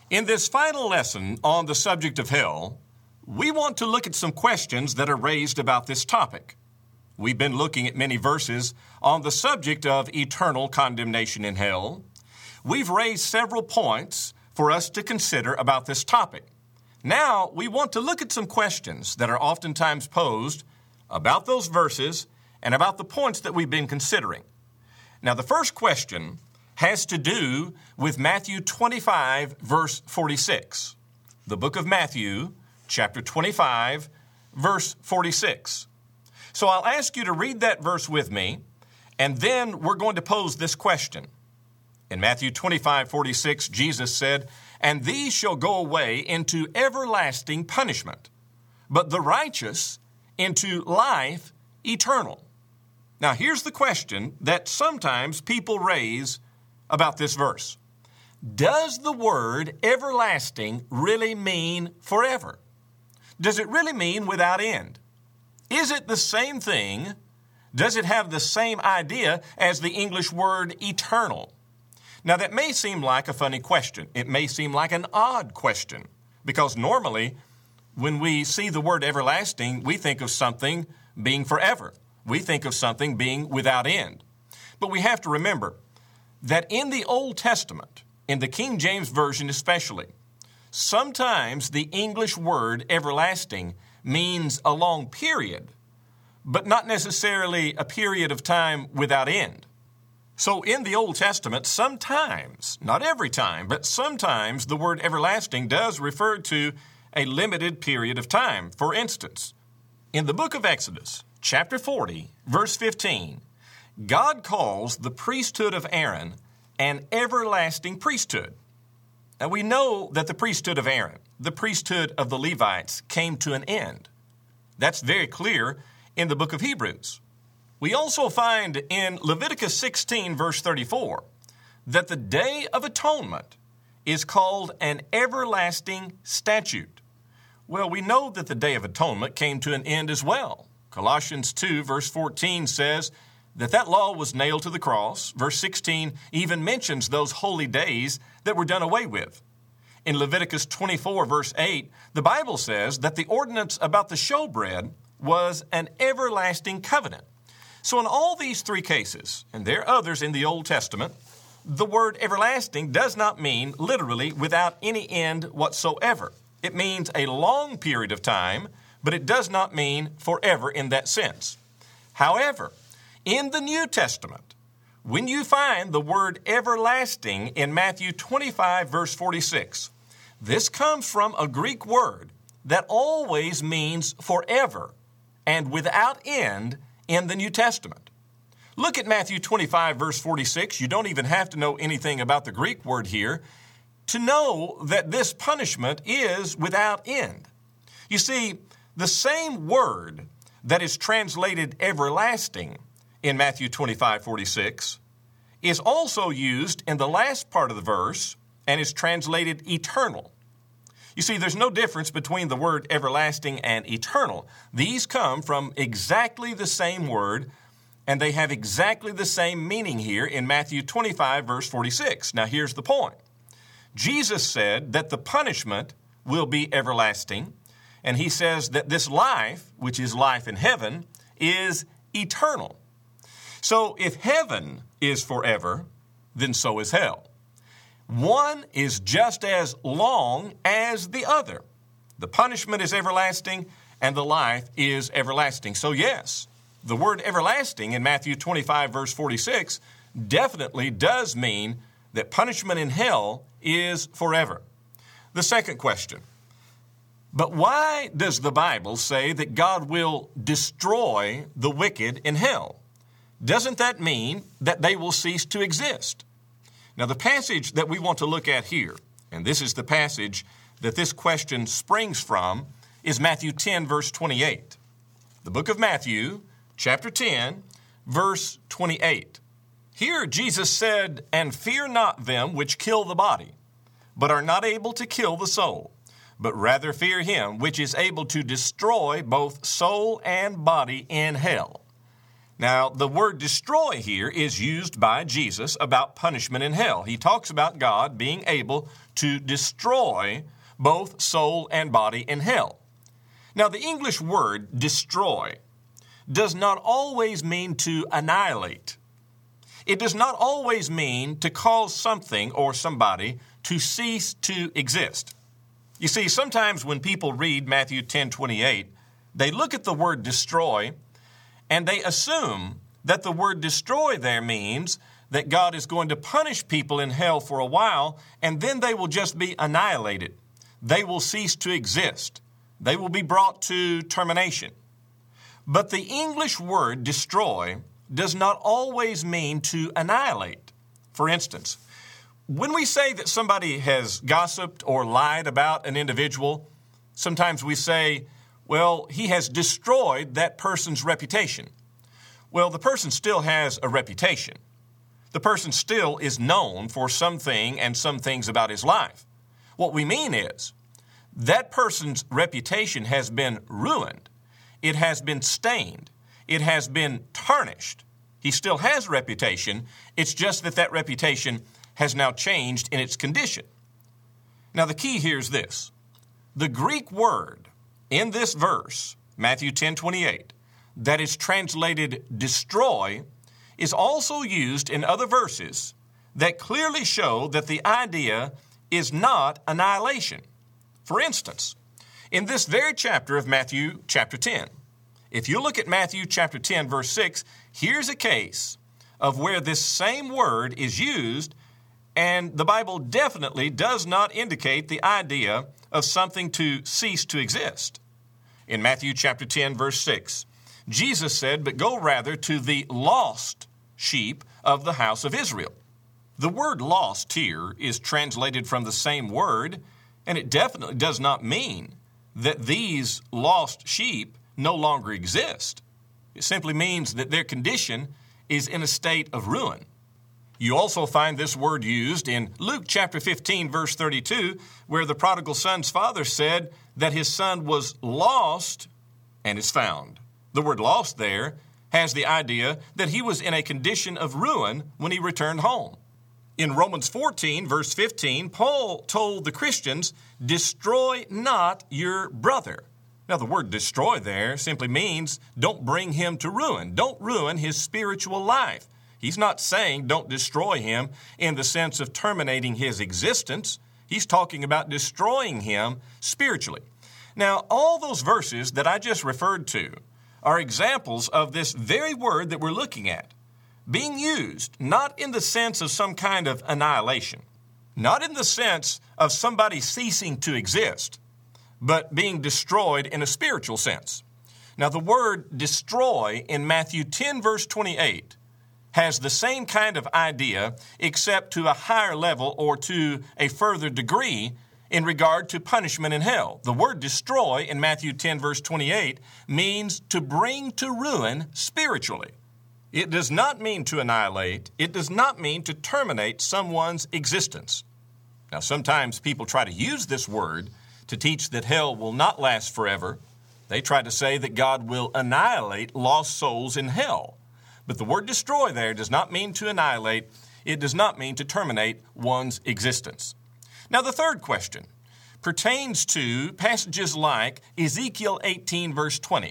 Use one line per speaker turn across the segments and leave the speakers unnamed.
In this final lesson on the subject of hell, we want to look at some questions that are raised about this topic. We've been looking at many verses on the subject of eternal condemnation in hell. We've raised several points for us to consider about this topic. Now, we want to look at some questions that are oftentimes posed about those verses and about the points that we've been considering. Now, the first question has to do with Matthew 25, verse 46. The book of Matthew, chapter 25, verse 46. So I'll ask you to read that verse with me, and then we're going to pose this question. In Matthew 25, 46, Jesus said, "And these shall go away into everlasting punishment, but the righteous into life eternal." Now, here's the question that sometimes people raise about this verse. Does the word everlasting really mean forever? Does it really mean without end? Is it the same thing? Does it have the same idea as the English word eternal? Now, that may seem like a funny question. It may seem like an odd question, because normally when we see the word everlasting, we think of something being forever. We think of something being without end. But we have to remember that in the Old Testament, in the King James Version especially, sometimes the English word everlasting means a long period, but not necessarily a period of time without end. So in the Old Testament, sometimes, not every time, but sometimes the word everlasting does refer to a limited period of time. For instance, in the book of Exodus, chapter 40, verse 15, God calls the priesthood of Aaron an everlasting priesthood. Now we know that the priesthood of Aaron, the priesthood of the Levites, came to an end. That's very clear in the book of Hebrews. We also find in Leviticus 16, verse 34, that the Day of Atonement is called an everlasting statute. Well, we know that the Day of Atonement came to an end as well. Colossians 2, verse 14 says that law was nailed to the cross. Verse 16 even mentions those holy days that were done away with. In Leviticus 24, verse 8, the Bible says that the ordinance about the showbread was an everlasting covenant. So in all these three cases, and there are others in the Old Testament, the word everlasting does not mean literally without any end whatsoever. It means a long period of time, but it does not mean forever in that sense. However, in the New Testament, when you find the word everlasting in Matthew 25, verse 46, this comes from a Greek word that always means forever and without end in the New Testament. Look at Matthew 25, verse 46. You don't even have to know anything about the Greek word here to know that this punishment is without end. You see, the same word that is translated everlasting in Matthew 25, 46 is also used in the last part of the verse and is translated eternal. You see, there's no difference between the word everlasting and eternal. These come from exactly the same word, and they have exactly the same meaning here in Matthew 25, verse 46. Now, here's the point. Jesus said that the punishment will be everlasting, and he says that this life, which is life in heaven, is eternal. So if heaven is forever, then so is hell. One is just as long as the other. The punishment is everlasting, and the life is everlasting. So yes, the word everlasting in Matthew 25, verse 46, definitely does mean that punishment in hell is forever. The second question, but why does the Bible say that God will destroy the wicked in hell? Doesn't that mean that they will cease to exist? Now, the passage that we want to look at here, and this is the passage that this question springs from, is Matthew 10, verse 28. The book of Matthew, chapter 10, verse 28. Here Jesus said, "And fear not them which kill the body, but are not able to kill the soul, but rather fear him which is able to destroy both soul and body in hell." Now, the word destroy here is used by Jesus about punishment in hell. He talks about God being able to destroy both soul and body in hell. Now, the English word destroy does not always mean to annihilate. It does not always mean to cause something or somebody to cease to exist. You see, sometimes when people read Matthew 10:28, they look at the word destroy and they assume that the word destroy there means that God is going to punish people in hell for a while, and then they will just be annihilated. They will cease to exist. They will be brought to termination. But the English word destroy does not always mean to annihilate. For instance, when we say that somebody has gossiped or lied about an individual, sometimes we say, well, he has destroyed that person's reputation. Well, the person still has a reputation. The person still is known for something and some things about his life. What we mean is that person's reputation has been ruined. It has been stained. It has been tarnished. He still has reputation. It's just that that reputation has now changed in its condition. Now, the key here is this. The Greek word in this verse, Matthew 10:28, that is translated destroy, is also used in other verses that clearly show that the idea is not annihilation. For instance, in this very chapter of Matthew chapter 10, if you look at Matthew chapter 10, verse 6, here's a case of where this same word is used, and the Bible definitely does not indicate the idea of something to cease to exist. In Matthew chapter 10, verse 6, Jesus said, "But go rather to the lost sheep of the house of Israel." The word lost here is translated from the same word, and it definitely does not mean that these lost sheep no longer exist. It simply means that their condition is in a state of ruin. You also find this word used in Luke chapter 15, verse 32, where the prodigal son's father said that his son was lost and is found. The word lost there has the idea that he was in a condition of ruin when he returned home. In Romans 14, verse 15, Paul told the Christians, "Destroy not your brother." Now, the word destroy there simply means don't bring him to ruin. Don't ruin his spiritual life. He's not saying don't destroy him in the sense of terminating his existence. He's talking about destroying him spiritually. Now, all those verses that I just referred to are examples of this very word that we're looking at being used not in the sense of some kind of annihilation, not in the sense of somebody ceasing to exist, but being destroyed in a spiritual sense. Now, the word destroy in Matthew 10, verse 28 has the same kind of idea, except to a higher level or to a further degree in regard to punishment in hell. The word destroy in Matthew 10, verse 28 means to bring to ruin spiritually. It does not mean to annihilate. It does not mean to terminate someone's existence. Now, sometimes people try to use this word to teach that hell will not last forever. They try to say that God will annihilate lost souls in hell. But the word destroy there does not mean to annihilate. It does not mean to terminate one's existence. Now, the third question pertains to passages like Ezekiel 18, verse 20.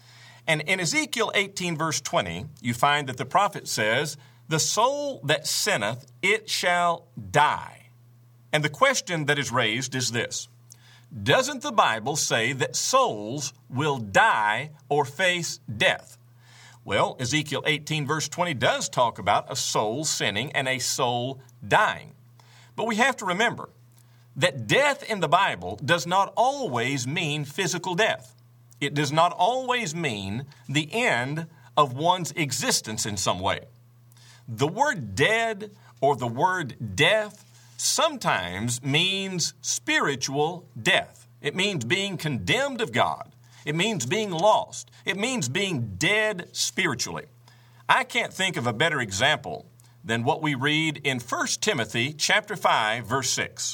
And in Ezekiel 18, verse 20, you find that the prophet says, "The soul that sinneth, it shall die." And the question that is raised is this: doesn't the Bible say that souls will die or face death? Well, Ezekiel 18, verse 20 does talk about a soul sinning and a soul dying. But we have to remember that death in the Bible does not always mean physical death. It does not always mean the end of one's existence in some way. The word dead or the word death sometimes means spiritual death. It means being condemned of God. It means being lost. It means being dead spiritually. I can't think of a better example than what we read in 1 Timothy chapter 5, verse 6.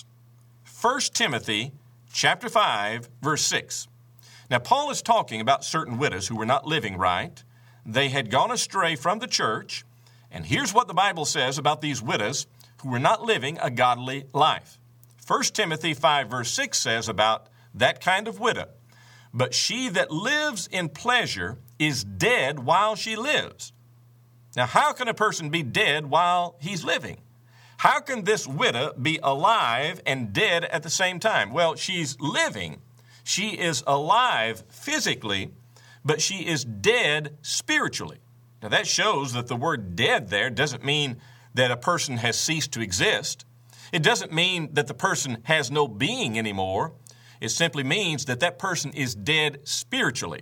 1 Timothy chapter 5, verse 6. Now, Paul is talking about certain widows who were not living right. They had gone astray from the church. And here's what the Bible says about these widows who were not living a godly life. 1 Timothy 5 verse 6 says about that kind of widow, "But she that lives in pleasure is dead while she lives." Now, how can a person be dead while he's living? How can this widow be alive and dead at the same time? Well, she's living. She is alive physically, but she is dead spiritually. Now, that shows that the word dead there doesn't mean that a person has ceased to exist. It doesn't mean that the person has no being anymore. It simply means that that person is dead spiritually.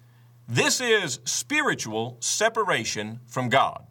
This is spiritual separation from God.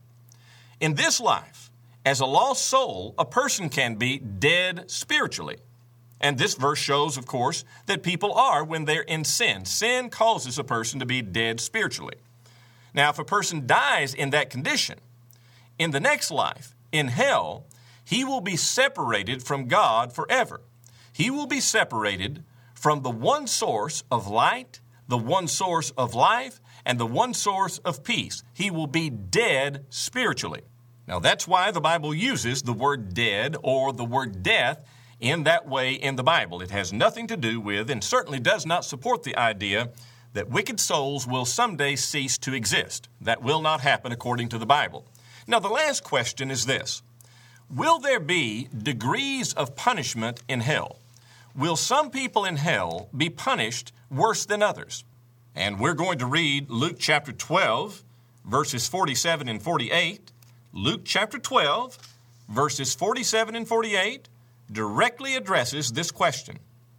In this life, as a lost soul, a person can be dead spiritually. And this verse shows, of course, that people are when they're in sin. Sin causes a person to be dead spiritually. Now, if a person dies in that condition, in the next life, in hell, he will be separated from God forever. He will be separated from the one source of light, the one source of life, and the one source of peace. He will be dead spiritually. Now, that's why the Bible uses the word dead or the word death in that way in the Bible. It has nothing to do with, and certainly does not support the idea that wicked souls will someday cease to exist. That will not happen according to the Bible. Now, the last question is this: will there be degrees of punishment in hell? Will some people in hell be punished worse than others? And we're going to read Luke chapter 12, verses 47 and 48. Luke chapter 12, verses 47 and 48, directly addresses this question.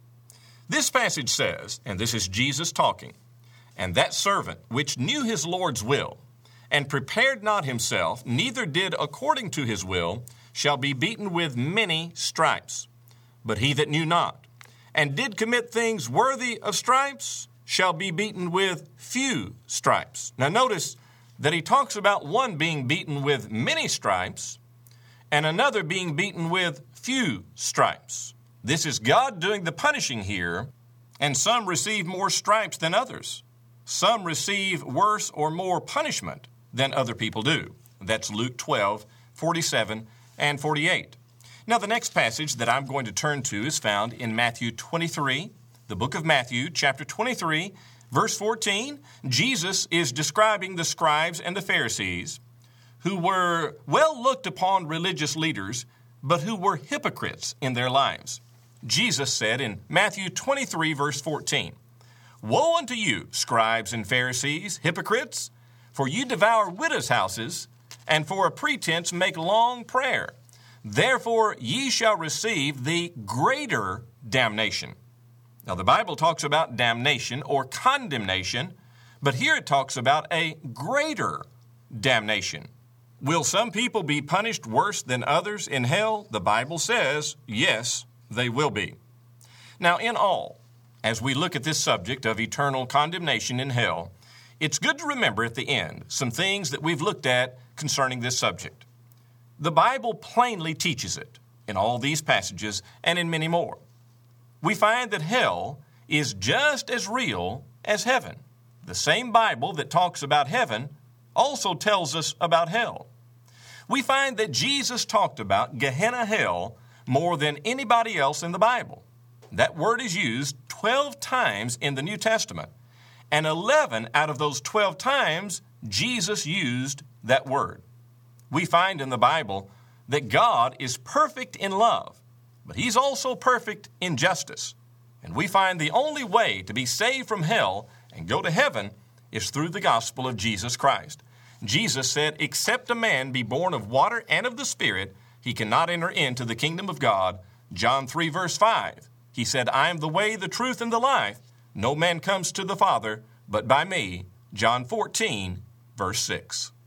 This passage says, and this is Jesus talking, "And that servant which knew his Lord's will, and prepared not himself, neither did according to his will, shall be beaten with many stripes. But he that knew not, and did commit things worthy of stripes, shall be beaten with few stripes." Now notice that he talks about one being beaten with many stripes, and another being beaten with few stripes. This is God doing the punishing here, and some receive more stripes than others. Some receive worse or more punishment than other people do. That's Luke 12, 47 and 48. Now, the next passage that I'm going to turn to is found in Matthew 23, the book of Matthew, chapter 23, verse 14. Jesus is describing the scribes and the Pharisees, who were well looked upon religious leaders, but who were hypocrites in their lives. Jesus said in Matthew 23, verse 14, "Woe unto you, scribes and Pharisees, hypocrites, for you devour widows' houses, and for a pretense make long prayer. Therefore ye shall receive the greater damnation." Now, the Bible talks about damnation or condemnation, but here it talks about a greater damnation. Will some people be punished worse than others in hell? The Bible says, yes, they will be. Now, in all, as we look at this subject of eternal condemnation in hell, it's good to remember at the end some things that we've looked at concerning this subject. The Bible plainly teaches it in all these passages and in many more. We find that hell is just as real as heaven. The same Bible that talks about heaven also tells us about hell. We find that Jesus talked about Gehenna hell more than anybody else in the Bible. That word is used 12 times in the New Testament, and 11 out of those 12 times, Jesus used that word. We find in the Bible that God is perfect in love, but He's also perfect in justice. And we find the only way to be saved from hell and go to heaven is through the gospel of Jesus Christ. Jesus said, "Except a man be born of water and of the Spirit, he cannot enter into the kingdom of God." John 3, verse 5. He said, "I am the way, the truth, and the life. No man comes to the Father but by me." John 14, verse 6.